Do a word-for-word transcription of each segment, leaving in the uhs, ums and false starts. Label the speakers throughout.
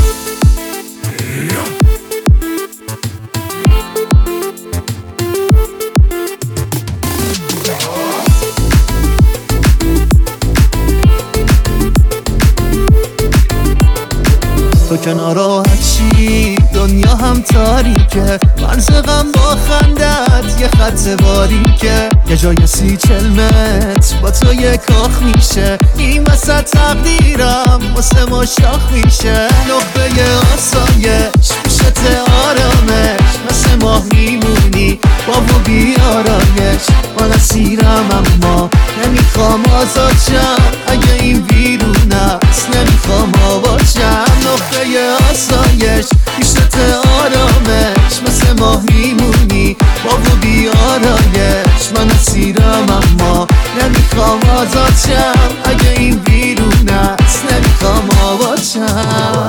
Speaker 1: تو که ناراحت چی دنیا هم تاریکه، مرز غم با خندت یه خط باریکه. یه جای سی چل متر با تو یه کاخ میشه، این وسط تقدیرم واسه ما شاخ میشه. نقطه آسایش پیشت آرامش، مثل ماه میمونی با و بیارایش. من اسیرم اما نمیخوام آزاد شم، اگه این بیرون است نمیخوام باشم. نقطه آسایش پیشت آرامش، مثل ماه میمونی با و بیارایش. من اسیرم اما نمیخوام آزاد شم، اگه این بیرون است نمیخوام باشم.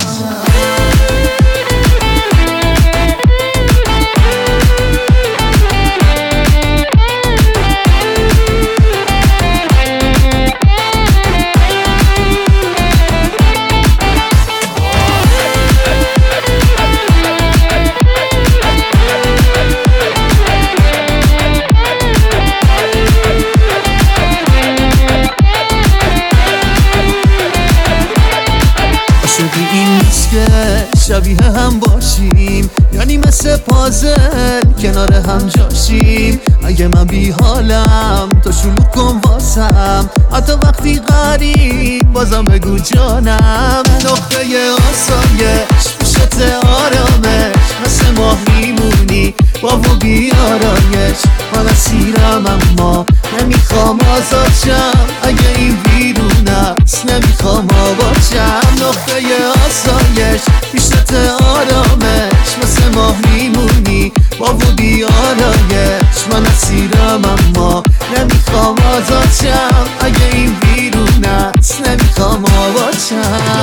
Speaker 1: این نیست که شبیه هم باشیم، یعنی مثل پازل کنار هم جاشیم. اگه من بی حالم تو شلوغ کن واسم، حتی وقتی غریب بازم بگو جانم. نقطه آسایش پیشت آرامش، مثل ماه میمونی با و بیارایش. من اسیرم اما نمیخوام آزاد شم، اگه این بیرون است نمیخوام باشم. نقطه آسایش پیشت آرامش، مثل ماه میمونی با و بیارایش. من اسیرم اما نمیخوام آزاد شم، اگه این بیرون است نمیخوام باشم.